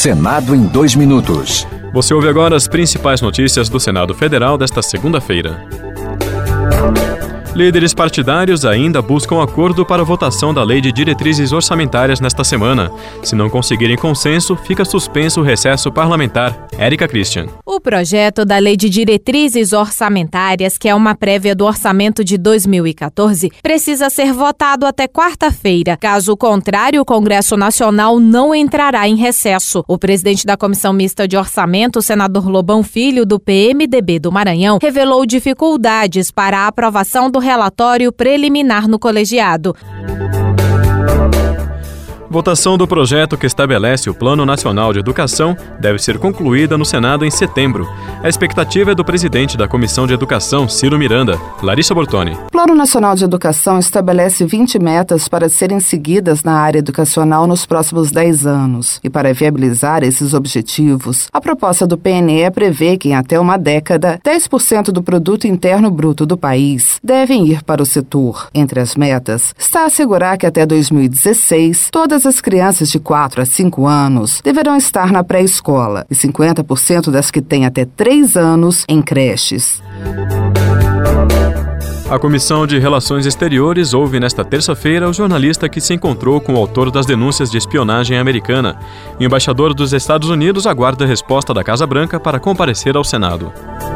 Senado em 2 minutos. Você ouve agora as principais notícias do Senado Federal desta segunda-feira. Líderes partidários ainda buscam acordo para a votação da Lei de Diretrizes Orçamentárias nesta semana. Se não conseguirem consenso, fica suspenso o recesso parlamentar. Érica Christian. O projeto da Lei de Diretrizes Orçamentárias, que é uma prévia do orçamento de 2014, precisa ser votado até quarta-feira. Caso contrário, o Congresso Nacional não entrará em recesso. O presidente da Comissão Mista de Orçamento, o senador Lobão Filho, do PMDB do Maranhão, revelou dificuldades para a aprovação do relatório preliminar no colegiado. Votação do projeto que estabelece o Plano Nacional de Educação deve ser concluída no Senado em setembro. A expectativa é do presidente da Comissão de Educação, Ciro Miranda. Larissa Bortoni. O Plano Nacional de Educação estabelece 20 metas para serem seguidas na área educacional nos próximos 10 anos. E para viabilizar esses objetivos, a proposta do PNE prevê que em até uma década, 10% do produto interno bruto do país devem ir para o setor. Entre as metas, está assegurar que até 2016, todas as crianças de 4 a 5 anos deverão estar na pré-escola e 50% das que têm até 3 anos em creches. A Comissão de Relações Exteriores ouve nesta terça-feira o jornalista que se encontrou com o autor das denúncias de espionagem americana. O embaixador dos Estados Unidos aguarda a resposta da Casa Branca para comparecer ao Senado.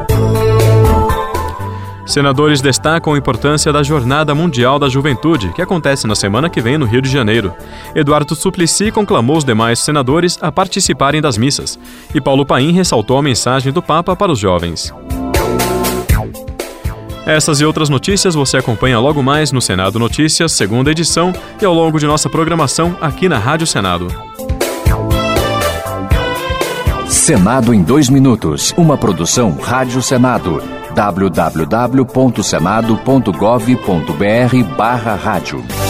Senadores destacam a importância da Jornada Mundial da Juventude, que acontece na semana que vem no Rio de Janeiro. Eduardo Suplicy conclamou os demais senadores a participarem das missas. E Paulo Paim ressaltou a mensagem do Papa para os jovens. Essas e outras notícias você acompanha logo mais no Senado Notícias, segunda edição, e ao longo de nossa programação aqui na Rádio Senado. Senado em 2 minutos. Uma produção Rádio Senado. www.senado.gov.br/rádio